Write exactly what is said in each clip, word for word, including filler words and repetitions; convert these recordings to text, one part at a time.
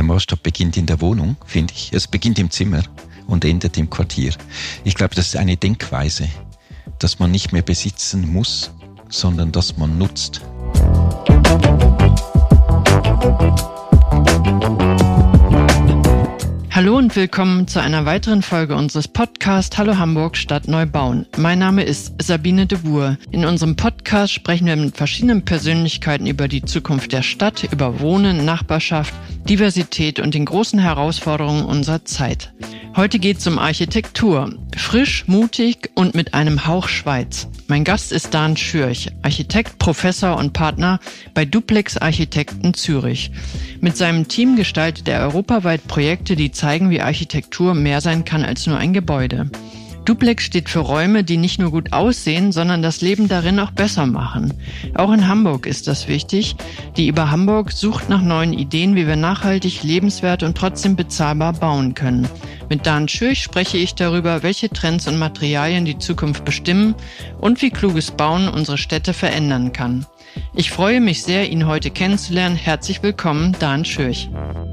Maßstab beginnt in der Wohnung, finde ich. Es beginnt im Zimmer und endet im Quartier. Ich glaube, das ist eine Denkweise, dass man nicht mehr besitzen muss, sondern dass man nutzt. Hallo und willkommen zu einer weiteren Folge unseres Podcasts Hallo Hamburg Stadt neu bauen. Mein Name ist Sabine de Boer. In unserem Podcast sprechen wir mit verschiedenen Persönlichkeiten über die Zukunft der Stadt, über Wohnen, Nachbarschaft, Diversität und den großen Herausforderungen unserer Zeit. Heute geht es um Architektur. Frisch, mutig und mit einem Hauch Schweiz. Mein Gast ist Dan Schürch, Architekt, Professor und Partner bei Duplex Architekten Zürich. Mit seinem Team gestaltet er europaweit Projekte, die zeigen, wie Architektur mehr sein kann als nur ein Gebäude. Duplex steht für Räume, die nicht nur gut aussehen, sondern das Leben darin auch besser machen. Auch in Hamburg ist das wichtig. Die IBA Hamburg sucht nach neuen Ideen, wie wir nachhaltig, lebenswert und trotzdem bezahlbar bauen können. Mit Dan Schürch spreche ich darüber, welche Trends und Materialien die Zukunft bestimmen und wie kluges Bauen unsere Städte verändern kann. Ich freue mich sehr, ihn heute kennenzulernen. Herzlich willkommen, Dan Schürch.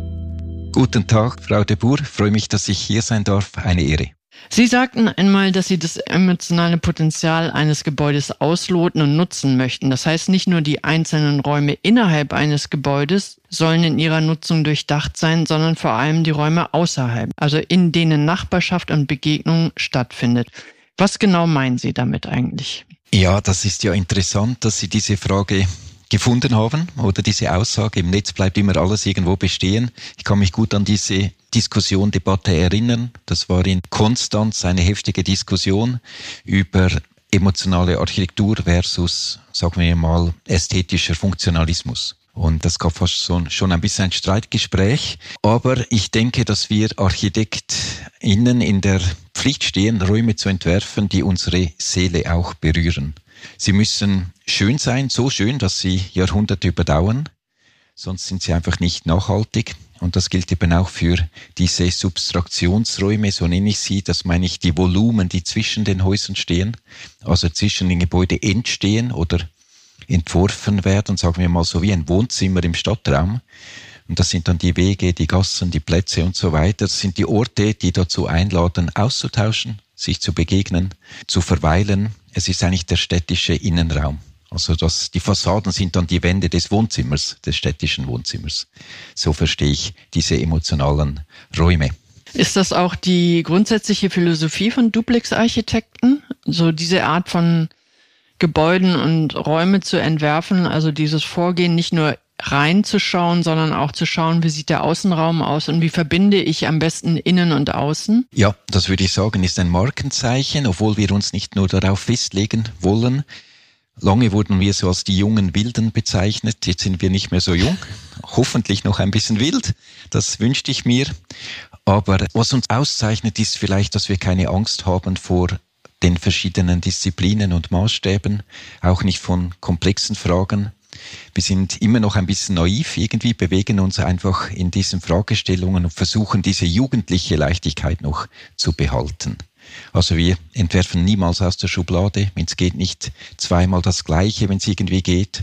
Guten Tag, Frau de Boer. Ich freue mich, dass ich hier sein darf. Eine Ehre. Sie sagten einmal, dass Sie das emotionale Potenzial eines Gebäudes ausloten und nutzen möchten. Das heißt, nicht nur die einzelnen Räume innerhalb eines Gebäudes sollen in ihrer Nutzung durchdacht sein, sondern vor allem die Räume außerhalb, also in denen Nachbarschaft und Begegnung stattfindet. Was genau meinen Sie damit eigentlich? Ja, das ist ja interessant, dass Sie diese Frage gefunden haben oder diese Aussage, im Netz bleibt immer alles irgendwo bestehen. Ich kann mich gut an diese Diskussion, Debatte erinnern. Das war in Konstanz eine heftige Diskussion über emotionale Architektur versus, sagen wir mal, ästhetischer Funktionalismus. Und das gab fast so, schon ein bisschen ein Streitgespräch. Aber ich denke, dass wir ArchitektInnen in der Pflicht stehen, Räume zu entwerfen, die unsere Seele auch berühren. Sie müssen schön sein, so schön, dass sie Jahrhunderte überdauern. Sonst sind sie einfach nicht nachhaltig. Und das gilt eben auch für diese Substraktionsräume, so nenne ich sie. Das meine ich die Volumen, die zwischen den Häusern stehen, also zwischen den Gebäuden entstehen oder entworfen werden, sagen wir mal so wie ein Wohnzimmer im Stadtraum. Und das sind dann die Wege, die Gassen, die Plätze und so weiter. Das sind die Orte, die dazu einladen, auszutauschen, sich zu begegnen, zu verweilen. Es ist eigentlich der städtische Innenraum. Also das, die Fassaden sind dann die Wände des Wohnzimmers, des städtischen Wohnzimmers. So verstehe ich diese emotionalen Räume. Ist das auch die grundsätzliche Philosophie von Duplex-Architekten? So diese Art von Gebäuden und Räume zu entwerfen, also dieses Vorgehen nicht nur reinzuschauen, sondern auch zu schauen, wie sieht der Außenraum aus und wie verbinde ich am besten Innen und Außen? Ja, das würde ich sagen, ist ein Markenzeichen, obwohl wir uns nicht nur darauf festlegen wollen. Lange wurden wir so als die jungen Wilden bezeichnet, jetzt sind wir nicht mehr so jung, hoffentlich noch ein bisschen wild, das wünschte ich mir. Aber was uns auszeichnet, ist vielleicht, dass wir keine Angst haben vor den verschiedenen Disziplinen und Maßstäben, auch nicht von komplexen Fragen. Wir sind immer noch ein bisschen naiv, irgendwie bewegen uns einfach in diesen Fragestellungen und versuchen, diese jugendliche Leichtigkeit noch zu behalten. Also wir entwerfen niemals aus der Schublade, wenn es geht, nicht zweimal das Gleiche, wenn es irgendwie geht.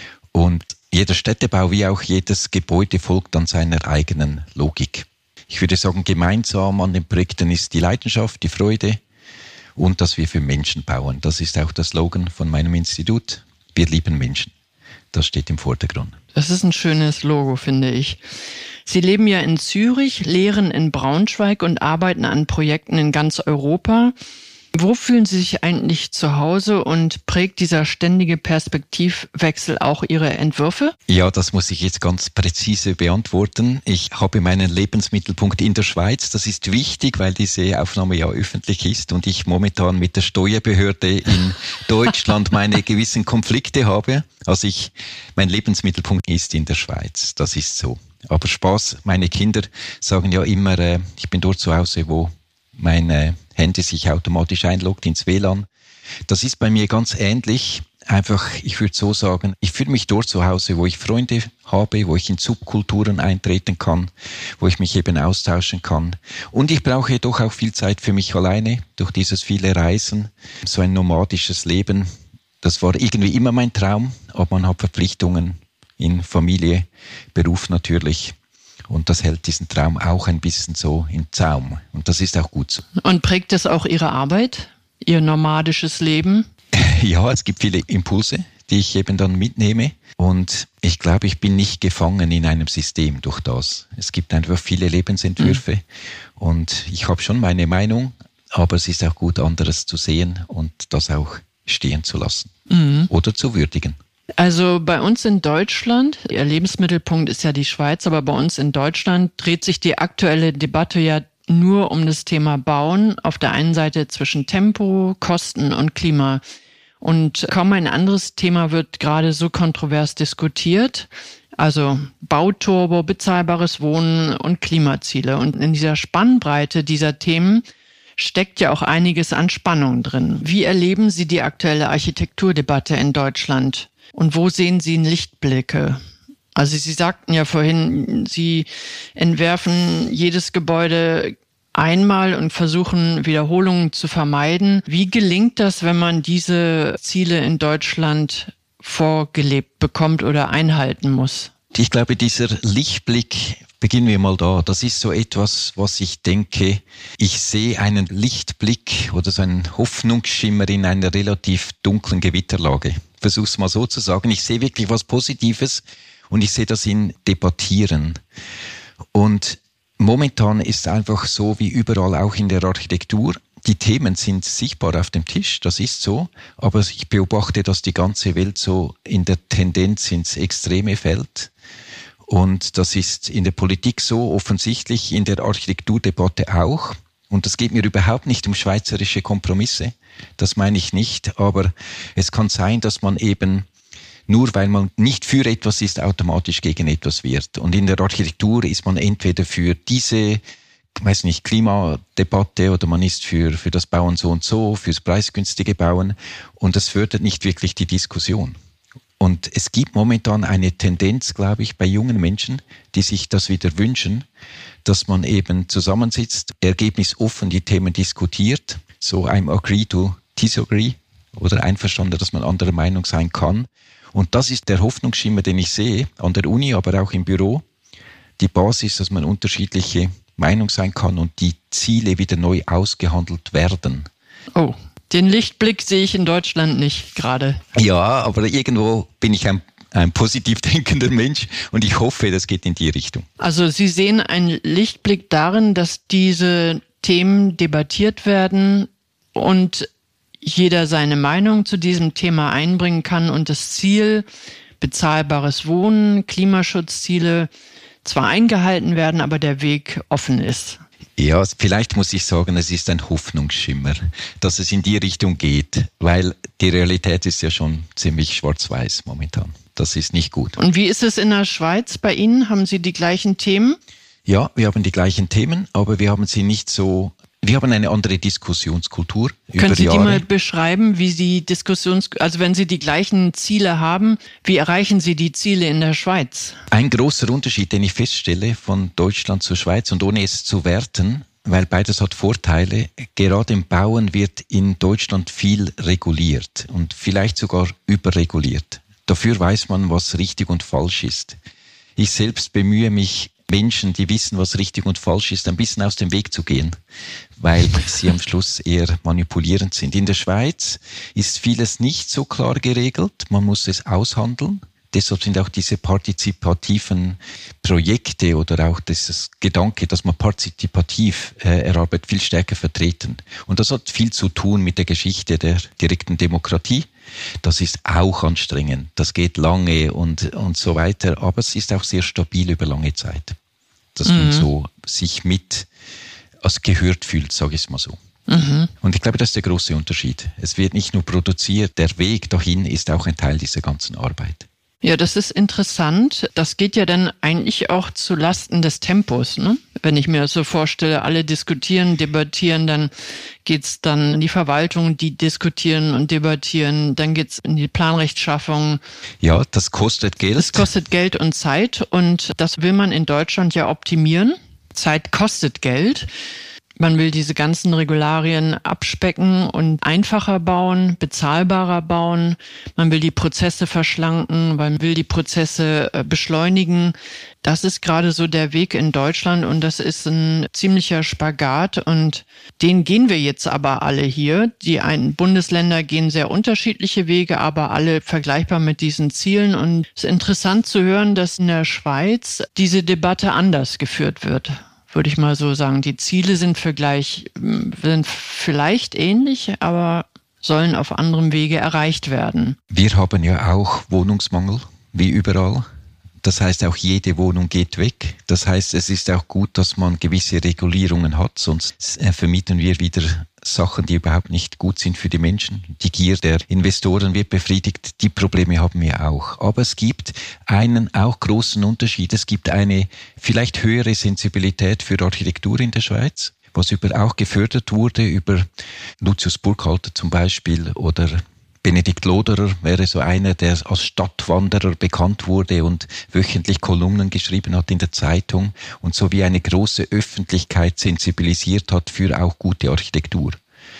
Und jeder Städtebau wie auch jedes Gebäude folgt dann seiner eigenen Logik. Ich würde sagen, gemeinsam an den Projekten ist die Leidenschaft, die Freude und dass wir für Menschen bauen. Das ist auch der Slogan von meinem Institut. Wir lieben Menschen. Das steht im Vordergrund. Das ist ein schönes Logo, finde ich. Sie leben ja in Zürich, lehren in Braunschweig und arbeiten an Projekten in ganz Europa. Wo fühlen Sie sich eigentlich zu Hause und prägt dieser ständige Perspektivwechsel auch Ihre Entwürfe? Ja, das muss ich jetzt ganz präzise beantworten. Ich habe meinen Lebensmittelpunkt in der Schweiz. Das ist wichtig, weil diese Aufnahme ja öffentlich ist und ich momentan mit der Steuerbehörde in Deutschland meine gewissen Konflikte habe. Also ich, mein Lebensmittelpunkt ist in der Schweiz. Das ist so. Aber Spaß, meine Kinder sagen ja immer, äh, ich bin dort zu Hause, wo meine Handy sich automatisch einloggt ins W L A N. Das ist bei mir ganz ähnlich. Einfach, ich würde so sagen, ich fühle mich dort zu Hause, wo ich Freunde habe, wo ich in Subkulturen eintreten kann, wo ich mich eben austauschen kann. Und ich brauche doch auch viel Zeit für mich alleine, durch dieses viele Reisen, so ein nomadisches Leben. Das war irgendwie immer mein Traum, aber man hat Verpflichtungen in Familie, Beruf natürlich. Und das hält diesen Traum auch ein bisschen so in Zaum. Und das ist auch gut so. Und prägt das auch Ihre Arbeit, Ihr nomadisches Leben? Ja, es gibt viele Impulse, die ich eben dann mitnehme. Und ich glaube, ich bin nicht gefangen in einem System durch das. Es gibt einfach viele Lebensentwürfe. Mhm. Und ich habe schon meine Meinung, aber es ist auch gut, anderes zu sehen und das auch stehen zu lassen mhm. oder zu würdigen. Also bei uns in Deutschland, Ihr Lebensmittelpunkt ist ja die Schweiz, aber bei uns in Deutschland dreht sich die aktuelle Debatte ja nur um das Thema Bauen. Auf der einen Seite zwischen Tempo, Kosten und Klima. Und kaum ein anderes Thema wird gerade so kontrovers diskutiert. Also Bauturbo, bezahlbares Wohnen und Klimaziele. Und in dieser Spannbreite dieser Themen steckt ja auch einiges an Spannung drin. Wie erleben Sie die aktuelle Architekturdebatte in Deutschland? Und wo sehen Sie Lichtblicke? Also Sie sagten ja vorhin, Sie entwerfen jedes Gebäude einmal und versuchen, Wiederholungen zu vermeiden. Wie gelingt das, wenn man diese Ziele in Deutschland vorgelebt bekommt oder einhalten muss? Ich glaube, dieser Lichtblick, beginnen wir mal da, das ist so etwas, was ich denke, ich sehe einen Lichtblick oder so einen Hoffnungsschimmer in einer relativ dunklen Gewitterlage. Ich versuche es mal so zu sagen, ich sehe wirklich was Positives und ich sehe das in Debattieren. Und momentan ist es einfach so, wie überall auch in der Architektur, die Themen sind sichtbar auf dem Tisch, das ist so, aber ich beobachte, dass die ganze Welt so in der Tendenz ins Extreme fällt. Und das ist in der Politik so, offensichtlich in der Architekturdebatte auch. Und das geht mir überhaupt nicht um schweizerische Kompromisse, das meine ich nicht, aber es kann sein, dass man eben nur weil man nicht für etwas ist, automatisch gegen etwas wird. Und in der Architektur ist man entweder für diese, ich weiß nicht, Klimadebatte oder man ist für, für das Bauen so und so, fürs preisgünstige Bauen. Und das fördert nicht wirklich die Diskussion. Und es gibt momentan eine Tendenz, glaube ich, bei jungen Menschen, die sich das wieder wünschen, dass man eben zusammensitzt, ergebnisoffen die Themen diskutiert, so I'm agree to disagree oder einverstanden, dass man anderer Meinung sein kann. Und das ist der Hoffnungsschimmer, den ich sehe, an der Uni, aber auch im Büro. Die Basis, dass man unterschiedliche Meinung sein kann und die Ziele wieder neu ausgehandelt werden. Oh, den Lichtblick sehe ich in Deutschland nicht gerade. Ja, aber irgendwo bin ich ein, ein positiv denkender Mensch und ich hoffe, das geht in die Richtung. Also Sie sehen einen Lichtblick darin, dass diese Themen debattiert werden und jeder seine Meinung zu diesem Thema einbringen kann und das Ziel, bezahlbares Wohnen, Klimaschutzziele, zwar eingehalten werden, aber der Weg offen ist. Ja, vielleicht muss ich sagen, es ist ein Hoffnungsschimmer, dass es in die Richtung geht, weil die Realität ist ja schon ziemlich schwarz-weiß momentan. Das ist nicht gut. Und wie ist es in der Schweiz bei Ihnen? Haben Sie die gleichen Themen? Ja, wir haben die gleichen Themen, aber wir haben sie nicht so... Wir haben eine andere Diskussionskultur über Jahre. Können Sie die mal beschreiben, wie Sie Diskussions, also wenn Sie die gleichen Ziele haben, wie erreichen Sie die Ziele in der Schweiz? Ein großer Unterschied, den ich feststelle von Deutschland zur Schweiz und ohne es zu werten, weil beides hat Vorteile. Gerade im Bauen wird in Deutschland viel reguliert und vielleicht sogar überreguliert. Dafür weiß man, was richtig und falsch ist. Ich selbst bemühe mich, Menschen, die wissen, was richtig und falsch ist, ein bisschen aus dem Weg zu gehen, weil sie am Schluss eher manipulierend sind. In der Schweiz ist vieles nicht so klar geregelt, man muss es aushandeln. Deshalb sind auch diese partizipativen Projekte oder auch dieses Gedanke, dass man partizipativ äh, erarbeitet, viel stärker vertreten. Und das hat viel zu tun mit der Geschichte der direkten Demokratie. Das ist auch anstrengend, das geht lange und, und so weiter, aber es ist auch sehr stabil über lange Zeit, dass mhm. man so sich mit als gehört fühlt, sage ich es mal so. Mhm. Und ich glaube, das ist der große Unterschied. Es wird nicht nur produziert, der Weg dahin ist auch ein Teil dieser ganzen Arbeit. Ja, das ist interessant. Das geht ja dann eigentlich auch zu Lasten des Tempos, ne? Wenn ich mir das so vorstelle, alle diskutieren, debattieren, dann geht's dann in die Verwaltung, die diskutieren und debattieren, dann geht's in die Planrechtschaffung. Ja, das kostet Geld. Das kostet Geld und Zeit und das will man in Deutschland ja optimieren. Zeit kostet Geld. Man will diese ganzen Regularien abspecken und einfacher bauen, bezahlbarer bauen. Man will die Prozesse verschlanken, man will die Prozesse beschleunigen. Das ist gerade so der Weg in Deutschland und das ist ein ziemlicher Spagat und den gehen wir jetzt aber alle hier. Die einen Bundesländer gehen sehr unterschiedliche Wege, aber alle vergleichbar mit diesen Zielen und es ist interessant zu hören, dass in der Schweiz diese Debatte anders geführt wird. Würde ich mal so sagen. Die Ziele sind, vergleich, sind vielleicht ähnlich, aber sollen auf anderem Wege erreicht werden. Wir haben ja auch Wohnungsmangel, wie überall. Das heißt, auch jede Wohnung geht weg. Das heißt, es ist auch gut, dass man gewisse Regulierungen hat, sonst vermieten wir wieder Sachen, die überhaupt nicht gut sind für die Menschen. Die Gier der Investoren wird befriedigt. Die Probleme haben wir auch. Aber es gibt einen auch großen Unterschied. Es gibt eine vielleicht höhere Sensibilität für Architektur in der Schweiz, was über auch gefördert wurde über Lucius Burkhalter zum Beispiel oder Benedikt Loderer wäre so einer, der als Stadtwanderer bekannt wurde und wöchentlich Kolumnen geschrieben hat in der Zeitung und so wie eine große Öffentlichkeit sensibilisiert hat für auch gute Architektur.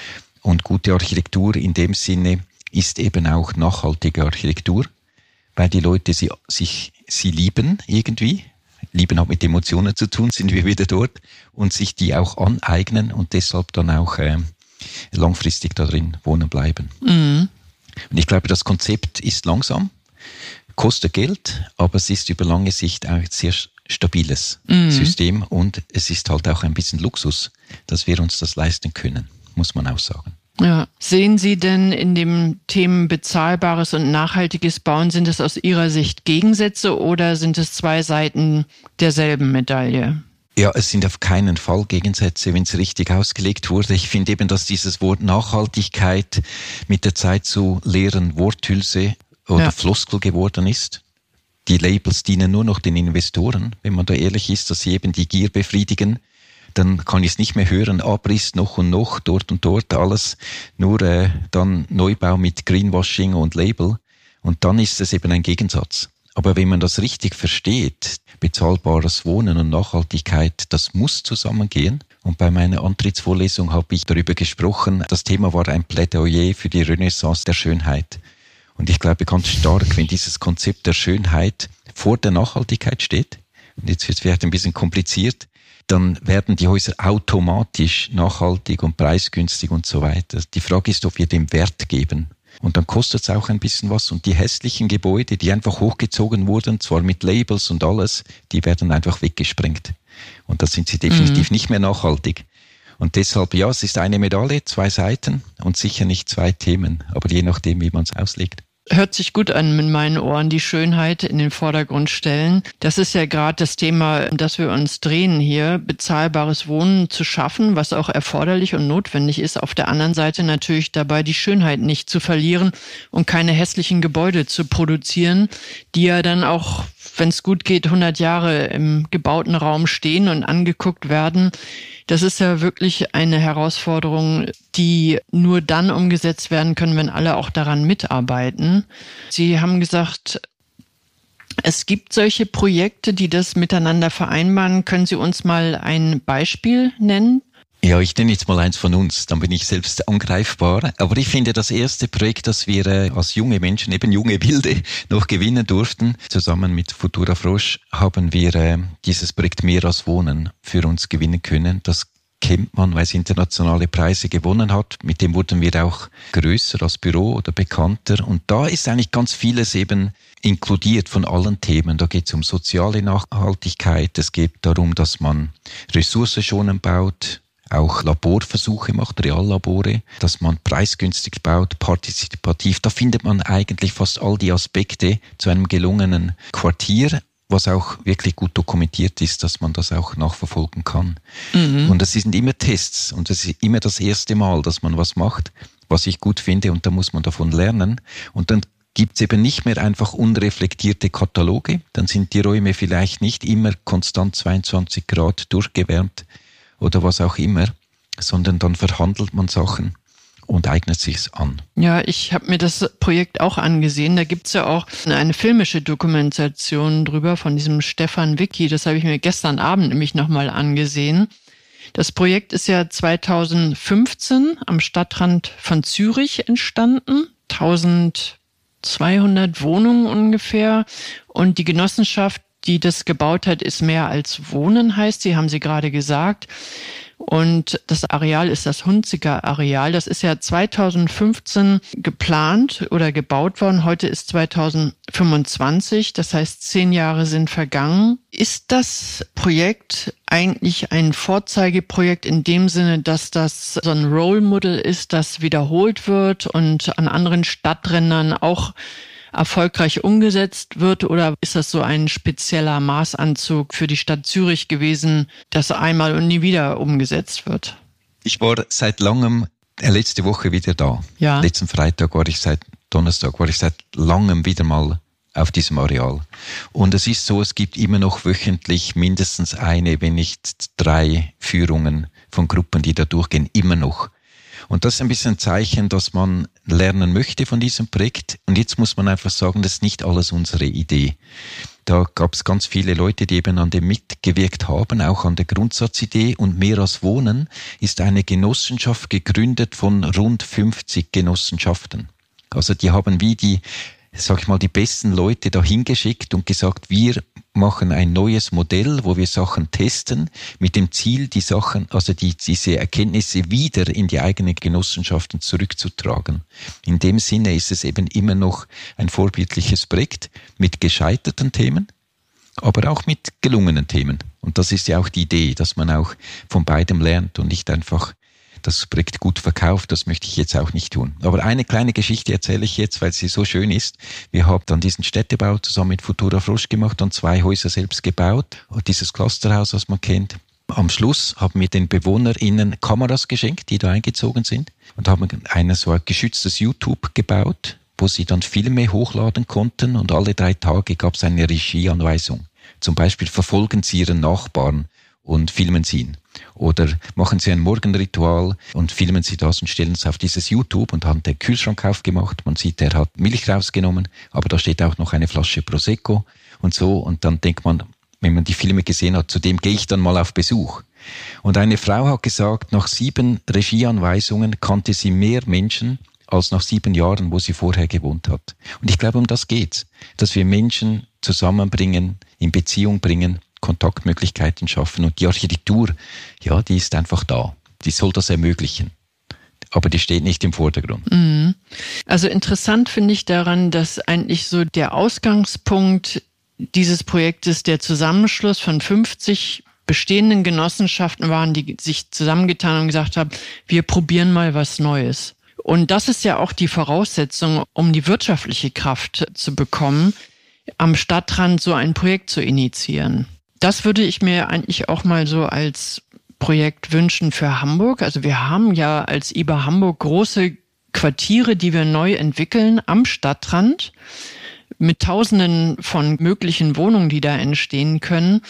Und gute Architektur in dem Sinne ist eben auch nachhaltige Architektur, weil die Leute sie, sich, sie lieben irgendwie. Lieben hat mit Emotionen zu tun, sind wir wieder dort und sich die auch aneignen und deshalb dann auch äh, langfristig darin wohnen bleiben. Mhm. Und ich glaube, das Konzept ist langsam, kostet Geld, aber es ist über lange Sicht auch ein sehr stabiles mhm. System und es ist halt auch ein bisschen Luxus, dass wir uns das leisten können, muss man auch sagen. Ja. Sehen Sie denn in dem Themen bezahlbares und nachhaltiges Bauen, sind es aus Ihrer Sicht Gegensätze oder sind es zwei Seiten derselben Medaille? Ja, es sind auf keinen Fall Gegensätze, wenn es richtig ausgelegt wurde. Ich finde eben, dass dieses Wort Nachhaltigkeit mit der Zeit zu leeren Worthülse oder ja. Floskel geworden ist. Die Labels dienen nur noch den Investoren. Wenn man da ehrlich ist, dass sie eben die Gier befriedigen, dann kann ich es nicht mehr hören. Abriss noch und noch, dort und dort, alles nur äh, dann Neubau mit Greenwashing und Label. Und dann ist es eben ein Gegensatz. Aber wenn man das richtig versteht, bezahlbares Wohnen und Nachhaltigkeit, das muss zusammengehen. Und bei meiner Antrittsvorlesung habe ich darüber gesprochen. Das Thema war ein Plädoyer für die Renaissance der Schönheit. Und ich glaube ganz stark, wenn dieses Konzept der Schönheit vor der Nachhaltigkeit steht, und jetzt wird es vielleicht ein bisschen kompliziert, dann werden die Häuser automatisch nachhaltig und preisgünstig und so weiter. Die Frage ist, ob wir dem Wert geben. Und dann kostet es auch ein bisschen was. Und die hässlichen Gebäude, die einfach hochgezogen wurden, zwar mit Labels und alles, die werden einfach weggesprengt. Und da sind sie definitiv mhm. nicht mehr nachhaltig. Und deshalb, ja, es ist eine Medaille, zwei Seiten und sicher nicht zwei Themen. Aber je nachdem, wie man es auslegt. Hört sich gut an mit meinen Ohren, die Schönheit in den Vordergrund stellen. Das ist ja gerade das Thema, das wir uns drehen hier, bezahlbares Wohnen zu schaffen, was auch erforderlich und notwendig ist. Auf der anderen Seite natürlich dabei die Schönheit nicht zu verlieren und keine hässlichen Gebäude zu produzieren, die ja dann auch, wenn es gut geht, hundert Jahre im gebauten Raum stehen und angeguckt werden. Das ist ja wirklich eine Herausforderung, die nur dann umgesetzt werden können, wenn alle auch daran mitarbeiten. Sie haben gesagt, es gibt solche Projekte, die das miteinander vereinbaren. Können Sie uns mal ein Beispiel nennen? Ja, ich nenne jetzt mal eins von uns, dann bin ich selbst angreifbar. Aber ich finde, das erste Projekt, das wir äh, als junge Menschen, eben junge Wilde, noch gewinnen durften, zusammen mit Futura Frosch, haben wir äh, dieses Projekt Mehr als Wohnen für uns gewinnen können. Das kennt man, weil es internationale Preise gewonnen hat. Mit dem wurden wir auch größer als Büro oder bekannter. Und da ist eigentlich ganz vieles eben inkludiert von allen Themen. Da geht es um soziale Nachhaltigkeit. Es geht darum, dass man ressourcenschonend baut, auch Laborversuche macht, Reallabore, dass man preisgünstig baut, partizipativ. Da findet man eigentlich fast all die Aspekte zu einem gelungenen Quartier, was auch wirklich gut dokumentiert ist, dass man das auch nachverfolgen kann. Mhm. Und es sind immer Tests und es ist immer das erste Mal, dass man was macht, was ich gut finde und da muss man davon lernen. Und dann gibt's eben nicht mehr einfach unreflektierte Kataloge, dann sind die Räume vielleicht nicht immer konstant zweiundzwanzig Grad durchgewärmt, oder was auch immer, sondern dann verhandelt man Sachen und eignet sich's an. Ja, ich habe mir das Projekt auch angesehen. Da gibt's ja auch eine filmische Dokumentation drüber von diesem Stefan Wicki. Das habe ich mir gestern Abend nämlich nochmal angesehen. Das Projekt ist ja zweitausendfünfzehn am Stadtrand von Zürich entstanden. eintausendzweihundert Wohnungen ungefähr. Und die Genossenschaft, die das gebaut hat, ist mehr als Wohnen, heißt sie, haben Sie gerade gesagt. Und das Areal ist das Hunziker Areal. Das ist ja zweitausendfünfzehn geplant oder gebaut worden. Heute ist zweitausendfünfundzwanzig. Das heißt, zehn Jahre sind vergangen. Ist das Projekt eigentlich ein Vorzeigeprojekt in dem Sinne, dass das so ein Role Model ist, das wiederholt wird und an anderen Stadträndern auch erfolgreich umgesetzt wird, oder ist das so ein spezieller Maßanzug für die Stadt Zürich gewesen, das einmal und nie wieder umgesetzt wird? Ich war seit langem, äh, letzte Woche wieder da. Ja. Letzten Freitag war ich seit Donnerstag, war ich seit langem wieder mal auf diesem Areal. Und es ist so, es gibt immer noch wöchentlich mindestens eine, wenn nicht drei Führungen von Gruppen, die da durchgehen, immer noch. Und das ist ein bisschen ein Zeichen, dass man lernen möchte von diesem Projekt. Und jetzt muss man einfach sagen, das ist nicht alles unsere Idee. Da gab es ganz viele Leute, die eben an dem mitgewirkt haben, auch an der Grundsatzidee. Und Mehr als Wohnen ist eine Genossenschaft gegründet von rund fünfzig Genossenschaften. Also die haben wie die, sag ich mal, die besten Leute da hingeschickt und gesagt, wir machen ein neues Modell, wo wir Sachen testen, mit dem Ziel, die Sachen, also die, diese Erkenntnisse wieder in die eigenen Genossenschaften zurückzutragen. In dem Sinne ist es eben immer noch ein vorbildliches Projekt mit gescheiterten Themen, aber auch mit gelungenen Themen. Und das ist ja auch die Idee, dass man auch von beidem lernt und nicht einfach das Projekt gut verkauft. Das möchte ich jetzt auch nicht tun. Aber eine kleine Geschichte erzähle ich jetzt, weil sie so schön ist. Wir haben dann diesen Städtebau zusammen mit Futura Frosch gemacht und zwei Häuser selbst gebaut. Und dieses Clusterhaus, was man kennt. Am Schluss haben wir den BewohnerInnen Kameras geschenkt, die da eingezogen sind. Und haben ein so ein geschütztes YouTube gebaut, wo sie dann Filme hochladen konnten. Und alle drei Tage gab es eine Regieanweisung. Zum Beispiel verfolgen Sie Ihren Nachbarn und filmen Sie ihn. Oder machen Sie ein Morgenritual und filmen Sie das und stellen es auf dieses YouTube und haben den Kühlschrank aufgemacht. Man sieht, er hat Milch rausgenommen, aber da steht auch noch eine Flasche Prosecco und so. Und dann denkt man, wenn man die Filme gesehen hat, zu dem gehe ich dann mal auf Besuch. Und eine Frau hat gesagt, nach sieben Regieanweisungen kannte sie mehr Menschen als nach sieben Jahren, wo sie vorher gewohnt hat. Und ich glaube, um das geht's, dass wir Menschen zusammenbringen, in Beziehung bringen, Kontaktmöglichkeiten schaffen. Und die Architektur, ja, die ist einfach da. Die soll das ermöglichen. Aber die steht nicht im Vordergrund. Also interessant finde ich daran, dass eigentlich so der Ausgangspunkt dieses Projektes der Zusammenschluss von fünfzig bestehenden Genossenschaften waren, die sich zusammengetan und gesagt haben, wir probieren mal was Neues. Und das ist ja auch die Voraussetzung, um die wirtschaftliche Kraft zu bekommen, am Stadtrand so ein Projekt zu initiieren. Das würde ich mir eigentlich auch mal so als Projekt wünschen für Hamburg. Also wir haben ja als I B A Hamburg große Quartiere, die wir neu entwickeln am Stadtrand mit Tausenden von möglichen Wohnungen, die da entstehen können.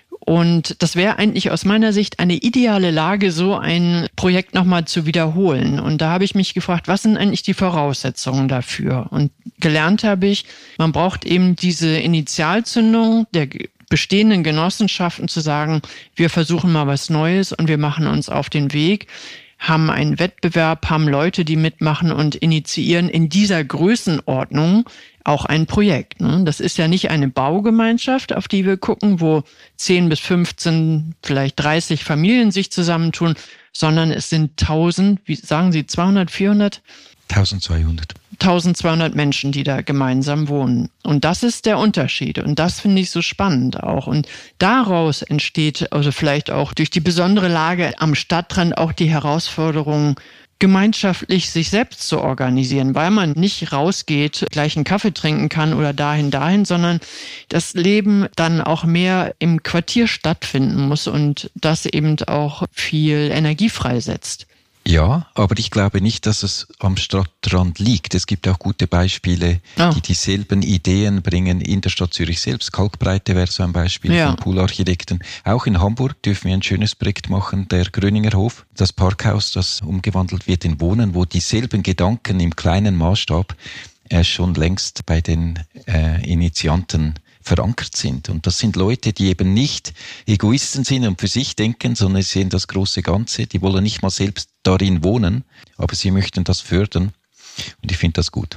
Und das wäre eigentlich aus meiner Sicht eine ideale Lage, so ein Projekt nochmal zu wiederholen. Und da habe ich mich gefragt, was sind eigentlich die Voraussetzungen dafür? Und gelernt habe ich, man braucht eben diese Initialzündung der bestehenden Genossenschaften zu sagen, wir versuchen mal was Neues und wir machen uns auf den Weg, haben einen Wettbewerb, haben Leute, die mitmachen und initiieren in dieser Größenordnung auch ein Projekt. Ne? Das ist ja nicht eine Baugemeinschaft, auf die wir gucken, wo zehn bis fünfzehn, vielleicht dreißig Familien sich zusammentun, sondern es sind tausend, wie sagen Sie, zweihundert, vierhundert? eintausendzweihundert. eintausendzweihundert Menschen, die da gemeinsam wohnen. Und das ist der Unterschied. Und das finde ich so spannend auch. Und daraus entsteht, also vielleicht auch durch die besondere Lage am Stadtrand, auch die Herausforderung, gemeinschaftlich sich selbst zu organisieren, weil man nicht rausgeht, gleich einen Kaffee trinken kann oder dahin, dahin, sondern das Leben dann auch mehr im Quartier stattfinden muss und das eben auch viel Energie freisetzt. Ja, aber ich glaube nicht, dass es am Stadtrand liegt. Es gibt auch gute Beispiele, oh. die dieselben Ideen bringen in der Stadt Zürich selbst. Kalkbreite wäre so ein Beispiel ja. von Poolarchitekten. Auch in Hamburg dürfen wir ein schönes Projekt machen, der Gröninger Hof, das Parkhaus, das umgewandelt wird in Wohnen, wo dieselben Gedanken im kleinen Maßstab äh, schon längst bei den äh, Initianten verankert sind. Und das sind Leute, die eben nicht Egoisten sind und für sich denken, sondern sie sehen das große Ganze. Die wollen nicht mal selbst darin wohnen, aber sie möchten das fördern. Und ich finde das gut.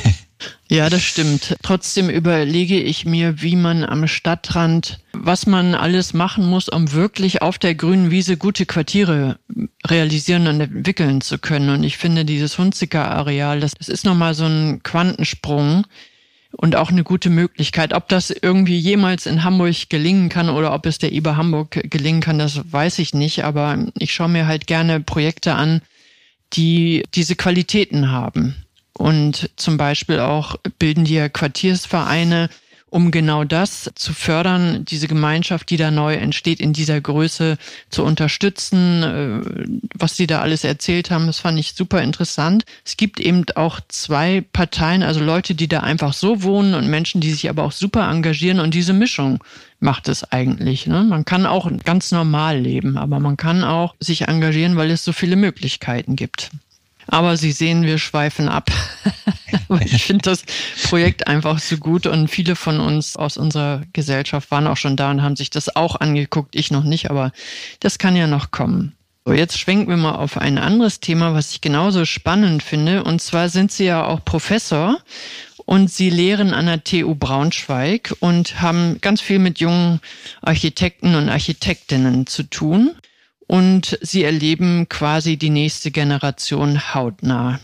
Ja, das stimmt. Trotzdem überlege ich mir, wie man am Stadtrand, was man alles machen muss, um wirklich auf der grünen Wiese gute Quartiere realisieren und entwickeln zu können. Und ich finde, dieses Hunziker-Areal, das, das ist nochmal so ein Quantensprung und auch eine gute Möglichkeit. Ob das irgendwie jemals in Hamburg gelingen kann oder ob es der I B A Hamburg gelingen kann, das weiß ich nicht. Aber ich schaue mir halt gerne Projekte an, die diese Qualitäten haben. Und zum Beispiel auch bilden die ja Quartiersvereine, um genau das zu fördern, diese Gemeinschaft, die da neu entsteht, in dieser Größe zu unterstützen. Was die da alles erzählt haben, das fand ich super interessant. Es gibt eben auch zwei Parteien, also Leute, die da einfach so wohnen und Menschen, die sich aber auch super engagieren. Und diese Mischung macht es eigentlich. Ne? Man kann auch ganz normal leben, aber man kann auch sich engagieren, weil es so viele Möglichkeiten gibt. Aber Sie sehen, wir schweifen ab. Ich finde das Projekt einfach so gut und viele von uns aus unserer Gesellschaft waren auch schon da und haben sich das auch angeguckt. Ich noch nicht, aber das kann ja noch kommen. So, jetzt schwenken wir mal auf ein anderes Thema, was ich genauso spannend finde. Und zwar sind Sie ja auch Professor und Sie lehren an der T U Braunschweig und haben ganz viel mit jungen Architekten und Architektinnen zu tun. Und Sie erleben quasi die nächste Generation hautnah.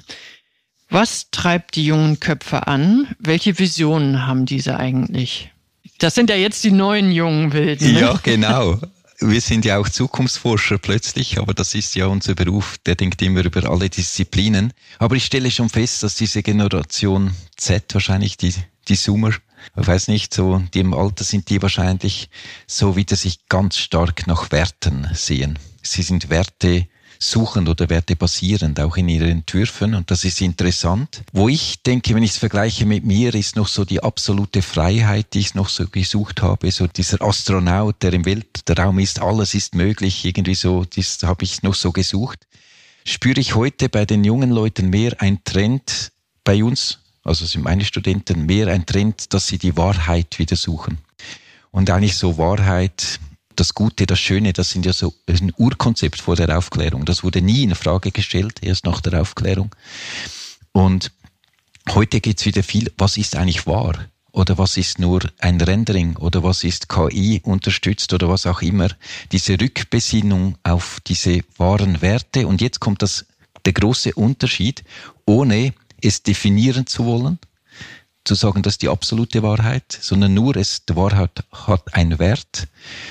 Was treibt die jungen Köpfe an? Welche Visionen haben diese eigentlich? Das sind ja jetzt die neuen jungen Wilden. Ne? Ja, genau. Wir sind ja auch Zukunftsforscher plötzlich, aber das ist ja unser Beruf, der denkt immer über alle Disziplinen. Aber ich stelle schon fest, dass diese Generation Z, wahrscheinlich die, die Zoomer, ich weiß nicht, so, die im Alter sind die wahrscheinlich so wieder sich ganz stark nach Werten sehen. Sie sind Werte suchend oder Werte basierend, auch in ihren Entwürfen, und das ist interessant. Wo ich denke, wenn ich es vergleiche mit mir, ist noch so die absolute Freiheit, die ich noch so gesucht habe, so dieser Astronaut, der im Weltraum ist, alles ist möglich, irgendwie so, das habe ich noch so gesucht. Spüre ich heute bei den jungen Leuten mehr ein Trend bei uns, also sind meine Studenten, mehr ein Trend, dass sie die Wahrheit wieder suchen. Und eigentlich so Wahrheit, das Gute, das Schöne, das sind ja so ein Urkonzept vor der Aufklärung. Das wurde nie in Frage gestellt, erst nach der Aufklärung. Und heute geht's wieder viel, was ist eigentlich wahr? Oder was ist nur ein Rendering? Oder was ist K I unterstützt? Oder was auch immer. Diese Rückbesinnung auf diese wahren Werte. Und jetzt kommt das, der große Unterschied, ohne es definieren zu wollen, zu sagen, das ist die absolute Wahrheit, sondern nur es, die Wahrheit hat einen Wert.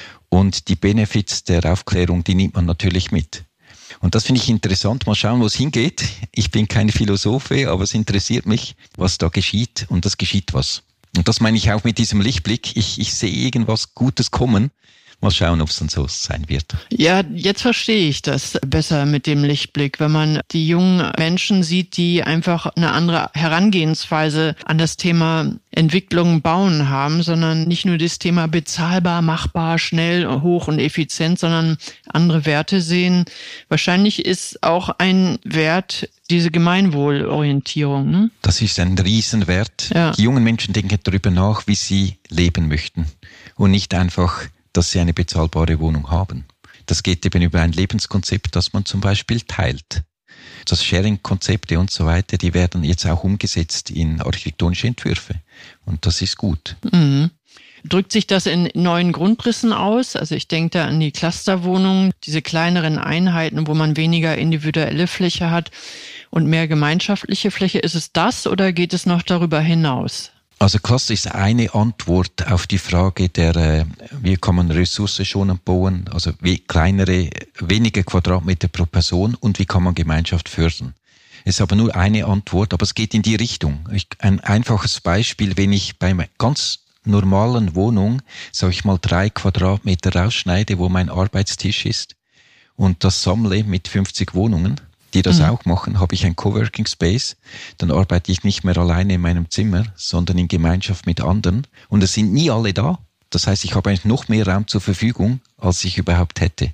Und die Benefits der Aufklärung, die nimmt man natürlich mit. Und das finde ich interessant. Mal schauen, wo es hingeht. Ich bin kein Philosophe, aber es interessiert mich, was da geschieht. Und das geschieht was. Und das meine ich auch mit diesem Lichtblick. Ich, ich sehe irgendwas Gutes kommen. Mal schauen, ob es dann so sein wird. Ja, jetzt verstehe ich das besser mit dem Lichtblick, wenn man die jungen Menschen sieht, die einfach eine andere Herangehensweise an das Thema Entwicklung, Bauen haben, sondern nicht nur das Thema bezahlbar, machbar, schnell, hoch und effizient, sondern andere Werte sehen. Wahrscheinlich ist auch ein Wert diese Gemeinwohlorientierung. Ne? Das ist ein Riesenwert. Ja. Die jungen Menschen denken darüber nach, wie sie leben möchten und nicht einfach, dass sie eine bezahlbare Wohnung haben. Das geht eben über ein Lebenskonzept, das man zum Beispiel teilt. Das Sharing-Konzepte und so weiter, die werden jetzt auch umgesetzt in architektonische Entwürfe. Und das ist gut. Mhm. Drückt sich das in neuen Grundrissen aus? Also ich denke da an die Clusterwohnungen, diese kleineren Einheiten, wo man weniger individuelle Fläche hat und mehr gemeinschaftliche Fläche. Ist es das oder geht es noch darüber hinaus? Also Cluster ist eine Antwort auf die Frage der, äh, wie kann man ressourcenschonend bauen, also wie kleinere, weniger Quadratmeter pro Person und wie kann man Gemeinschaft fördern. Es ist aber nur eine Antwort, aber es geht in die Richtung. Ich, ein einfaches Beispiel, wenn ich bei einer ganz normalen Wohnung, sag ich mal, drei Quadratmeter rausschneide, wo mein Arbeitstisch ist und das sammle mit fünfzig Wohnungen, die das mhm. auch machen, habe ich ein Coworking Space, dann arbeite ich nicht mehr alleine in meinem Zimmer, sondern in Gemeinschaft mit anderen. Und es sind nie alle da. Das heißt, ich habe eigentlich noch mehr Raum zur Verfügung, als ich überhaupt hätte.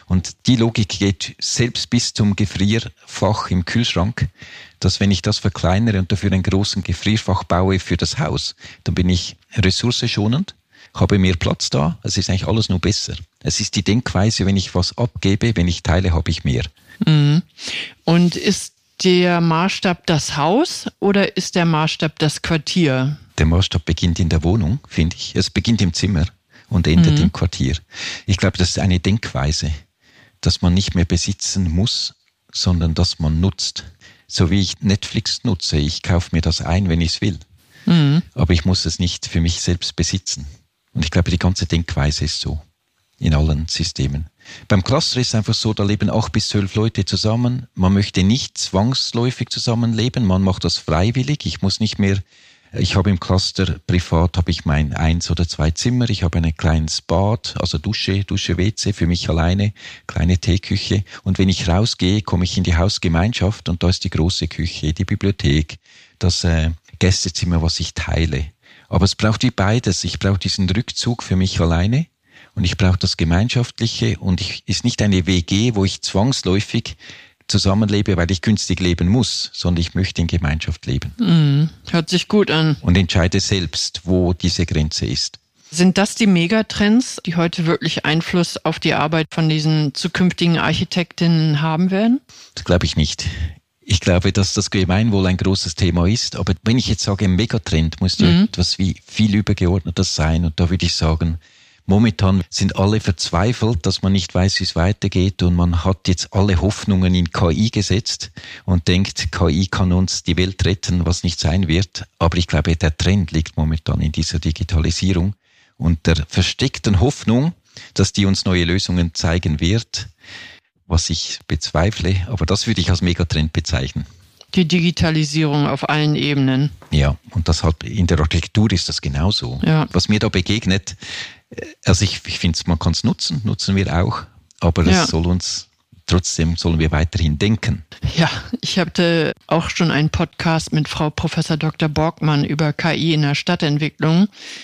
Und die Logik geht selbst bis zum Gefrierfach im Kühlschrank, dass wenn ich das verkleinere und dafür einen großen Gefrierfach baue für das Haus, dann bin ich ressourcenschonend, habe mehr Platz da, es ist eigentlich alles nur besser. Es ist die Denkweise, wenn ich was abgebe, wenn ich teile, habe ich mehr. Mhm. Und ist der Maßstab das Haus oder ist der Maßstab das Quartier? Der Maßstab beginnt in der Wohnung, finde ich. Es beginnt im Zimmer und endet mhm. im Quartier. Ich glaube, das ist eine Denkweise, dass man nicht mehr besitzen muss, sondern dass man nutzt. So wie ich Netflix nutze, ich kaufe mir das ein, wenn ich es will. Mhm. Aber ich muss es nicht für mich selbst besitzen. Und ich glaube, die ganze Denkweise ist so in allen Systemen. Beim Cluster ist es einfach so, da leben acht bis zwölf Leute zusammen. Man möchte nicht zwangsläufig zusammenleben, man macht das freiwillig. Ich muss nicht mehr, ich habe im Cluster privat, habe ich mein eins oder zwei Zimmer, ich habe ein kleines Bad, also Dusche, Dusche, W C für mich alleine, kleine Teeküche. Und wenn ich rausgehe, komme ich in die Hausgemeinschaft und da ist die große Küche, die Bibliothek, das äh, Gästezimmer, was ich teile. Aber es braucht wie beides. Ich brauche diesen Rückzug für mich alleine und ich brauche das Gemeinschaftliche und ich ist nicht eine W G, wo ich zwangsläufig zusammenlebe, weil ich günstig leben muss, sondern ich möchte in Gemeinschaft leben. Mm, hört sich gut an. Und entscheide selbst, wo diese Grenze ist. Sind das die Megatrends, die heute wirklich Einfluss auf die Arbeit von diesen zukünftigen Architektinnen haben werden? Das glaube ich nicht. Ich glaube, dass das Gemeinwohl ein großes Thema ist, aber wenn ich jetzt sage, ein Megatrend, muss ja mhm. etwas wie viel übergeordnetes sein und da würde ich sagen, momentan sind alle verzweifelt, dass man nicht weiß, wie es weitergeht und man hat jetzt alle Hoffnungen in K I gesetzt und denkt, K I kann uns die Welt retten, was nicht sein wird, aber ich glaube, der Trend liegt momentan in dieser Digitalisierung und der versteckten Hoffnung, dass die uns neue Lösungen zeigen wird, was ich bezweifle, aber das würde ich als Megatrend bezeichnen. Die Digitalisierung auf allen Ebenen. Ja, und das halt in der Architektur ist das genauso. Ja. Was mir da begegnet, also ich, ich finde, man kann es nutzen, nutzen wir auch, aber es ja. soll uns, trotzdem sollen wir weiterhin denken. Ja, ich hatte auch schon einen Podcast mit Frau Professor Doktor Borgmann über K I in der Stadtentwicklung.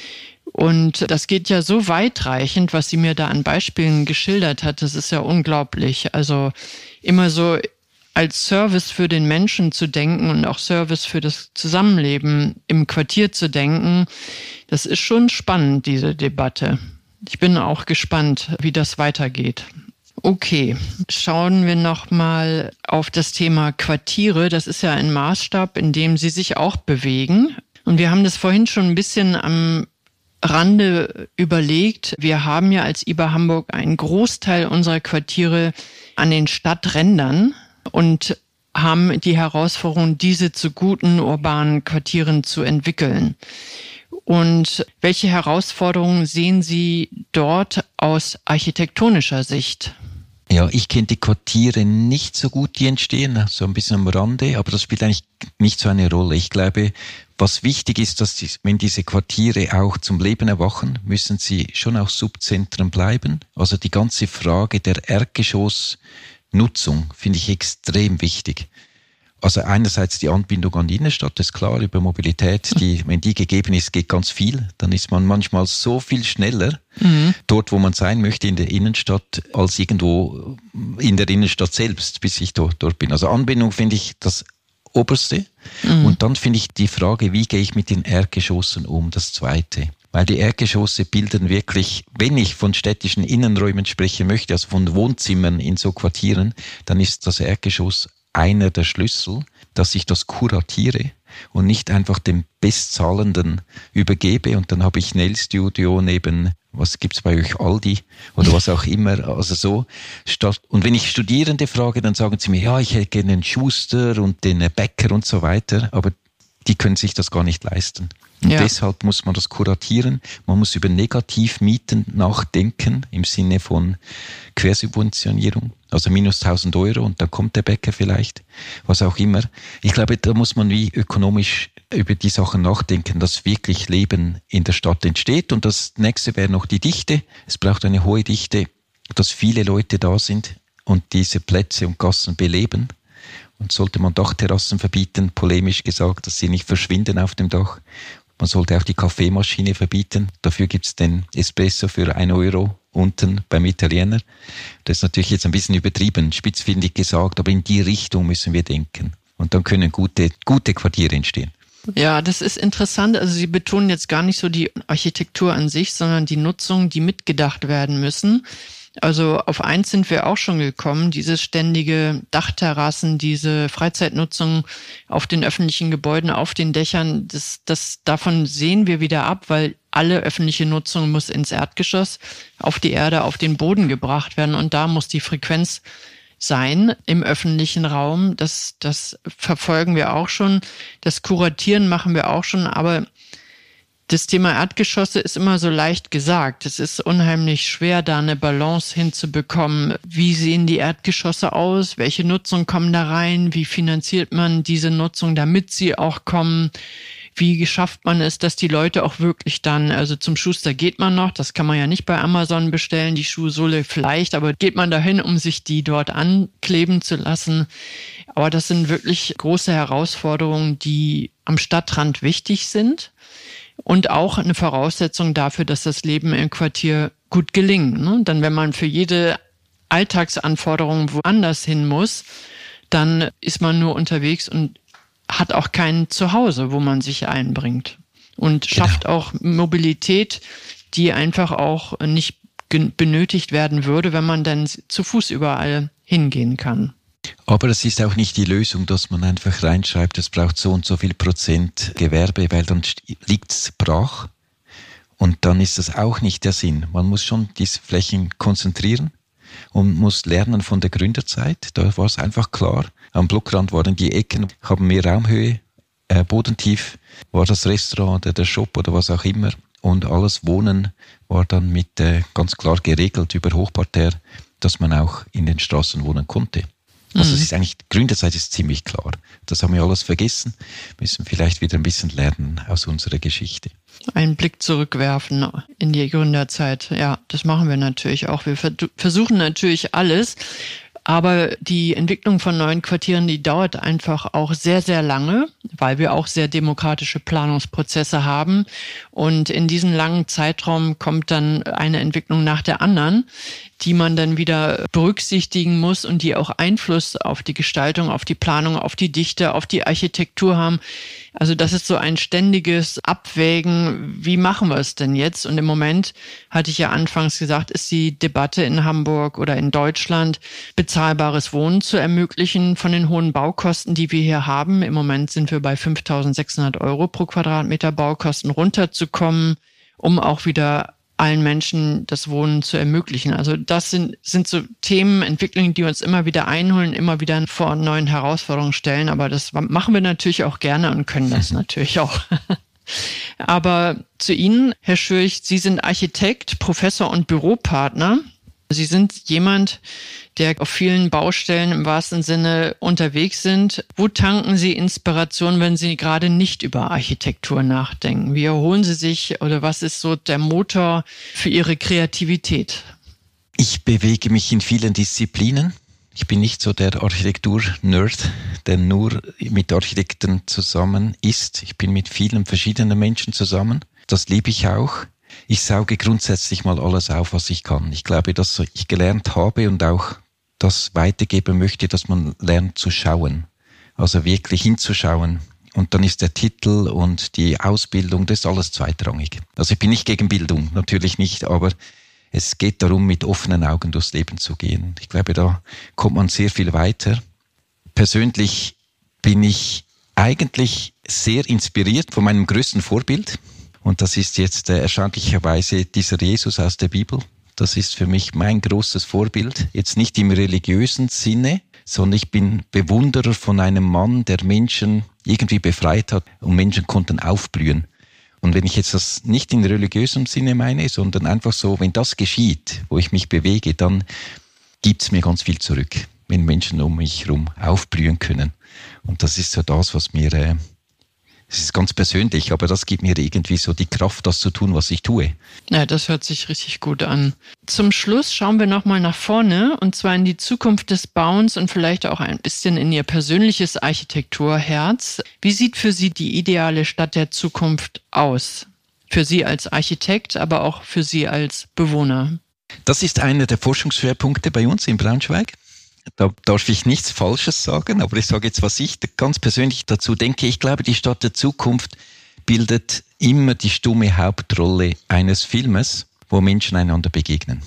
Und das geht ja so weitreichend, was sie mir da an Beispielen geschildert hat. Das ist ja unglaublich. Also immer so als Service für den Menschen zu denken und auch Service für das Zusammenleben im Quartier zu denken, das ist schon spannend, diese Debatte. Ich bin auch gespannt, wie das weitergeht. Okay, schauen wir nochmal auf das Thema Quartiere. Das ist ja ein Maßstab, in dem Sie sich auch bewegen. Und wir haben das vorhin schon ein bisschen am Rande überlegt. Wir haben ja als I B A Hamburg einen Großteil unserer Quartiere an den Stadträndern und haben die Herausforderung, diese zu guten urbanen Quartieren zu entwickeln. Und welche Herausforderungen sehen Sie dort aus architektonischer Sicht? Ja, ich kenne die Quartiere nicht so gut, die entstehen, so ein bisschen am Rande, aber das spielt eigentlich nicht so eine Rolle. Ich glaube, was wichtig ist, dass die, wenn diese Quartiere auch zum Leben erwachen, müssen sie schon auch Subzentren bleiben. Also die ganze Frage der Erdgeschossnutzung finde ich extrem wichtig. Also einerseits die Anbindung an die Innenstadt, ist klar, über Mobilität, die, wenn die gegeben ist, geht ganz viel. Dann ist man manchmal so viel schneller mhm. dort, wo man sein möchte, in der Innenstadt, als irgendwo in der Innenstadt selbst, bis ich dort, dort bin. Also Anbindung finde ich das Oberste. Mhm. Und dann finde ich die Frage, wie gehe ich mit den Erdgeschossen um, das Zweite. Weil die Erdgeschosse bilden wirklich, wenn ich von städtischen Innenräumen sprechen möchte, also von Wohnzimmern in so Quartieren, dann ist das Erdgeschoss einer der Schlüssel, dass ich das kuratiere und nicht einfach dem Bestzahlenden übergebe und dann habe ich Nail Studio neben, was gibt's bei euch, Aldi oder was auch immer, also so. Statt, und wenn ich Studierende frage, dann sagen sie mir, ja, ich hätte gerne einen Schuster und den Bäcker und so weiter, aber die können sich das gar nicht leisten. Und ja. deshalb muss man das kuratieren. Man muss über Negativmieten nachdenken im Sinne von Quersubventionierung, also minus tausend Euro und dann kommt der Bäcker vielleicht, was auch immer. Ich glaube, da muss man wie ökonomisch über die Sachen nachdenken, dass wirklich Leben in der Stadt entsteht. Und das nächste wäre noch die Dichte. Es braucht eine hohe Dichte, dass viele Leute da sind und diese Plätze und Gassen beleben. Und sollte man Dachterrassen verbieten, polemisch gesagt, dass sie nicht verschwinden auf dem Dach, Man sollte auch die Kaffeemaschine verbieten. Dafür gibt es den Espresso für ein Euro unten beim Italiener. Das ist natürlich jetzt ein bisschen übertrieben, spitzfindig gesagt, aber in die Richtung müssen wir denken. Und dann können gute, gute Quartiere entstehen. Ja, das ist interessant. Also Sie betonen jetzt gar nicht so die Architektur an sich, sondern die Nutzung, die mitgedacht werden müssen. Also auf eins sind wir auch schon gekommen, diese ständige Dachterrassen, diese Freizeitnutzung auf den öffentlichen Gebäuden, auf den Dächern, das, das, davon sehen wir wieder ab, weil alle öffentliche Nutzung muss ins Erdgeschoss, auf die Erde, auf den Boden gebracht werden und da muss die Frequenz sein im öffentlichen Raum. Das, das verfolgen wir auch schon, das Kuratieren machen wir auch schon, aber das Thema Erdgeschosse ist immer so leicht gesagt. Es ist unheimlich schwer, da eine Balance hinzubekommen. Wie sehen die Erdgeschosse aus? Welche Nutzung kommen da rein? Wie finanziert man diese Nutzung, damit sie auch kommen? Wie schafft man es, dass die Leute auch wirklich dann, also zum Schuster geht man noch, das kann man ja nicht bei Amazon bestellen, die Schuhsohle vielleicht, aber geht man dahin, um sich die dort ankleben zu lassen? Aber das sind wirklich große Herausforderungen, die am Stadtrand wichtig sind. Und auch eine Voraussetzung dafür, dass das Leben im Quartier gut gelingt. Ne? Denn wenn man für jede Alltagsanforderung woanders hin muss, dann ist man nur unterwegs und hat auch kein Zuhause, wo man sich einbringt. Und schafft genau. auch Mobilität, die einfach auch nicht benötigt werden würde, wenn man dann zu Fuß überall hingehen kann. Aber es ist auch nicht die Lösung, dass man einfach reinschreibt, es braucht so und so viel Prozent Gewerbe, weil dann liegt es brach. Und dann ist das auch nicht der Sinn. Man muss schon diese Flächen konzentrieren und muss lernen von der Gründerzeit. Da war es einfach klar. Am Blockrand waren die Ecken, haben mehr Raumhöhe, äh, bodentief war das Restaurant oder der Shop oder was auch immer. Und alles Wohnen war dann mit äh, ganz klar geregelt über Hochparterre, dass man auch in den Straßen wohnen konnte. Also es ist eigentlich, die Gründerzeit ist ziemlich klar. Das haben wir alles vergessen, müssen vielleicht wieder ein bisschen lernen aus unserer Geschichte. Einen Blick zurückwerfen in die Gründerzeit. Ja, das machen wir natürlich auch. Wir versuchen natürlich alles. Aber die Entwicklung von neuen Quartieren, die dauert einfach auch sehr, sehr lange, weil wir auch sehr demokratische Planungsprozesse haben. Und in diesem langen Zeitraum kommt dann eine Entwicklung nach der anderen, die man dann wieder berücksichtigen muss und die auch Einfluss auf die Gestaltung, auf die Planung, auf die Dichte, auf die Architektur haben. Also das ist so ein ständiges Abwägen, wie machen wir es denn jetzt? Und im Moment, hatte ich ja anfangs gesagt, ist die Debatte in Hamburg oder in Deutschland, bezahlbares Wohnen zu ermöglichen von den hohen Baukosten, die wir hier haben. Im Moment sind wir bei fünftausendsechshundert Euro pro Quadratmeter Baukosten runterzukommen, um auch wieder allen Menschen das Wohnen zu ermöglichen. Also das sind, sind so Themen, Entwicklungen, die uns immer wieder einholen, immer wieder vor neuen Herausforderungen stellen. Aber das machen wir natürlich auch gerne und können das natürlich auch. Aber zu Ihnen, Herr Schürch, Sie sind Architekt, Professor und Büropartner. Sie sind jemand, der auf vielen Baustellen im wahrsten Sinne unterwegs sind. Wo tanken Sie Inspiration, wenn Sie gerade nicht über Architektur nachdenken? Wie erholen Sie sich oder was ist so der Motor für Ihre Kreativität? Ich bewege mich in vielen Disziplinen. Ich bin nicht so der Architektur-Nerd, der nur mit Architekten zusammen ist. Ich bin mit vielen verschiedenen Menschen zusammen. Das liebe ich auch. Ich sauge grundsätzlich mal alles auf, was ich kann. Ich glaube, dass ich gelernt habe und auch das weitergeben möchte, dass man lernt zu schauen. Also wirklich hinzuschauen. Und dann ist der Titel und die Ausbildung, das ist alles zweitrangig. Also ich bin nicht gegen Bildung, natürlich nicht, aber es geht darum, mit offenen Augen durchs Leben zu gehen. Ich glaube, da kommt man sehr viel weiter. Persönlich bin ich eigentlich sehr inspiriert von meinem größten Vorbild. Und das ist jetzt äh, erstaunlicherweise dieser Jesus aus der Bibel. Das ist für mich mein großes Vorbild. Jetzt nicht im religiösen Sinne, sondern ich bin Bewunderer von einem Mann, der Menschen irgendwie befreit hat und Menschen konnten aufblühen. Und wenn ich jetzt das nicht in religiösem Sinne meine, sondern einfach so, wenn das geschieht, wo ich mich bewege, dann gibt's mir ganz viel zurück, wenn Menschen um mich herum aufblühen können. Und das ist so das, was mir äh, Es ist ganz persönlich, aber das gibt mir irgendwie so die Kraft, das zu tun, was ich tue. Ja, das hört sich richtig gut an. Zum Schluss schauen wir nochmal nach vorne, und zwar in die Zukunft des Bauens und vielleicht auch ein bisschen in Ihr persönliches Architekturherz. Wie sieht für Sie die ideale Stadt der Zukunft aus? Für Sie als Architekt, aber auch für Sie als Bewohner. Das ist einer der Forschungsschwerpunkte bei uns in Braunschweig. Da darf ich nichts Falsches sagen, aber ich sage jetzt, was ich ganz persönlich dazu denke. Ich glaube, die Stadt der Zukunft bildet immer die stumme Hauptrolle eines Filmes, wo Menschen einander begegnen.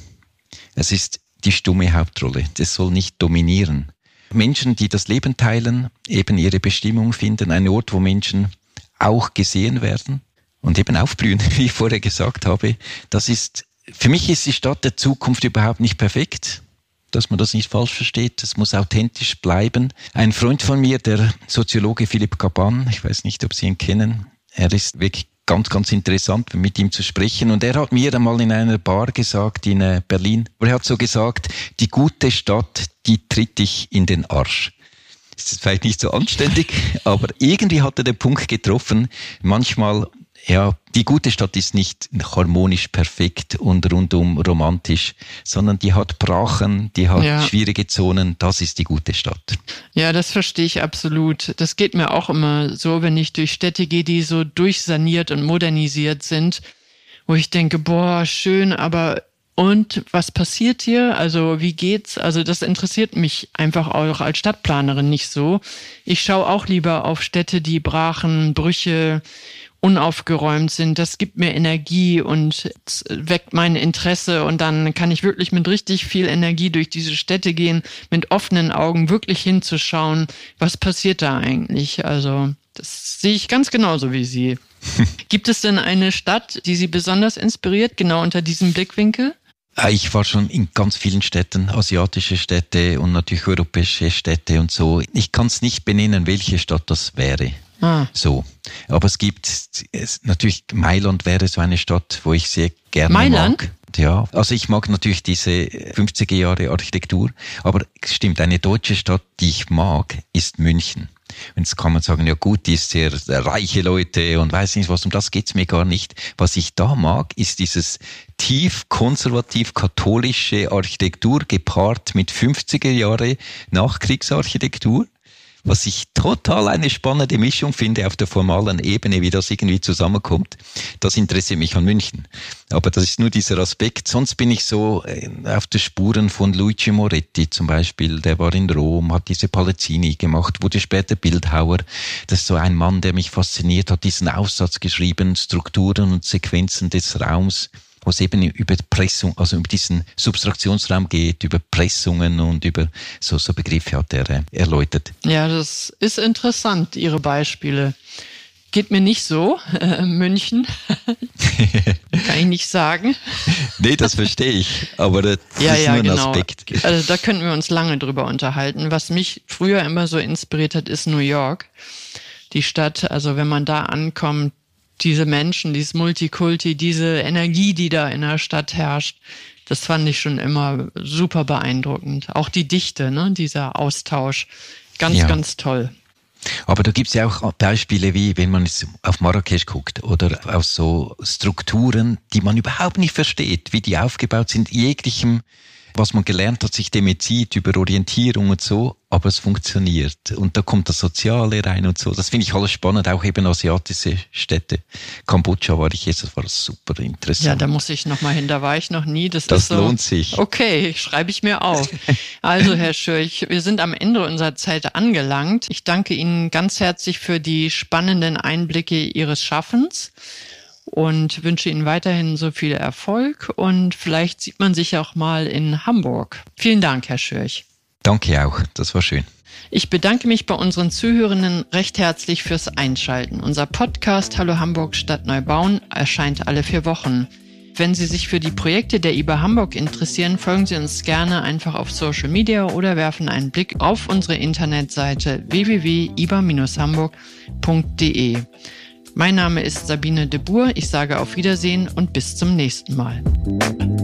Es ist die stumme Hauptrolle. Das soll nicht dominieren. Menschen, die das Leben teilen, eben ihre Bestimmung finden, ein Ort, wo Menschen auch gesehen werden und eben aufblühen, wie ich vorher gesagt habe. Das ist, für mich ist die Stadt der Zukunft überhaupt nicht perfekt. Dass man das nicht falsch versteht. Es muss authentisch bleiben. Ein Freund von mir, der Soziologe Philipp Caban, ich weiß nicht, ob Sie ihn kennen, er ist wirklich ganz, ganz interessant, mit ihm zu sprechen. Und er hat mir einmal in einer Bar gesagt, in Berlin, er hat so gesagt, die gute Stadt, die tritt dich in den Arsch. Das ist vielleicht nicht so anständig, aber irgendwie hat er den Punkt getroffen. Manchmal, ja, die gute Stadt ist nicht harmonisch perfekt und rundum romantisch, sondern die hat Brachen, die hat ja. schwierige Zonen. Das ist die gute Stadt. Ja, das verstehe ich absolut. Das geht mir auch immer so, wenn ich durch Städte gehe, die so durchsaniert und modernisiert sind, wo ich denke, boah, schön, aber und was passiert hier? Also wie geht's? Also das interessiert mich einfach auch als Stadtplanerin nicht so. Ich schaue auch lieber auf Städte, die Brachen, Brüche, unaufgeräumt sind. Das gibt mir Energie und weckt mein Interesse, und dann kann ich wirklich mit richtig viel Energie durch diese Städte gehen, mit offenen Augen wirklich hinzuschauen, was passiert da eigentlich. Also das sehe ich ganz genauso wie Sie. Gibt es denn eine Stadt, die Sie besonders inspiriert, genau unter diesem Blickwinkel? Ich war schon in ganz vielen Städten, asiatische Städte und natürlich europäische Städte und so. Ich kann es nicht benennen, welche Stadt das wäre. Ah. So. Aber es gibt, es, natürlich Mailand wäre so eine Stadt, wo ich sehr gerne Mailand? mag. Ja, also ich mag natürlich diese fünfziger Jahre Architektur, aber es stimmt, eine deutsche Stadt, die ich mag, ist München. Und jetzt kann man sagen, ja gut, die ist sehr, sehr reiche Leute und weiß nicht was, um das geht's mir gar nicht. Was ich da mag, ist dieses tief konservativ-katholische Architektur gepaart mit fünfziger Jahre Nachkriegsarchitektur. Was ich total eine spannende Mischung finde auf der formalen Ebene, wie das irgendwie zusammenkommt. Das interessiert mich an München. Aber das ist nur dieser Aspekt. Sonst bin ich so auf der Spuren von Luigi Moretti zum Beispiel. Der war in Rom, hat diese Palazzini gemacht, wurde später Bildhauer. Das ist so ein Mann, der mich fasziniert hat, diesen Aufsatz geschrieben, Strukturen und Sequenzen des Raums, wo es eben über Pressung, also über diesen Substraktionsraum geht, über Pressungen und über so, so Begriffe hat er äh, erläutert. Ja, das ist interessant, Ihre Beispiele. Geht mir nicht so, äh, München, kann ich nicht sagen. Nee, das verstehe ich, aber das ja, ist ja, nur ein genau. Aspekt. Also da könnten wir uns lange drüber unterhalten. Was mich früher immer so inspiriert hat, ist New York, die Stadt. Also wenn man da ankommt, diese Menschen, dieses Multikulti, diese Energie, die da in der Stadt herrscht, das fand ich schon immer super beeindruckend. Auch die Dichte, ne, dieser Austausch, ganz, ja. ganz toll. Aber da gibt's ja auch Beispiele wie, wenn man auf Marrakesch guckt oder auf so Strukturen, die man überhaupt nicht versteht, wie die aufgebaut sind, jeglichem, was man gelernt hat, sich dem zieht über Orientierung und so, aber es funktioniert. Und da kommt das Soziale rein und so. Das finde ich alles spannend, auch eben asiatische Städte. Kambodscha war ich jetzt, das war super interessant. Ja, da muss ich noch mal hin, da war ich noch nie. Das, das ist so, lohnt sich. Okay, schreibe ich mir auf. Also, Herr Schürch, wir sind am Ende unserer Zeit angelangt. Ich danke Ihnen ganz herzlich für die spannenden Einblicke Ihres Schaffens und wünsche Ihnen weiterhin so viel Erfolg, und vielleicht sieht man sich auch mal in Hamburg. Vielen Dank, Herr Schürch. Danke auch, das war schön. Ich bedanke mich bei unseren Zuhörenden recht herzlich fürs Einschalten. Unser Podcast Hallo Hamburg Stadt Neubauen erscheint alle vier Wochen. Wenn Sie sich für die Projekte der I B A Hamburg interessieren, folgen Sie uns gerne einfach auf Social Media oder werfen einen Blick auf unsere Internetseite w w w punkt i b a dash hamburg punkt d e. Mein Name ist Sabine de Boer. Ich sage auf Wiedersehen und bis zum nächsten Mal.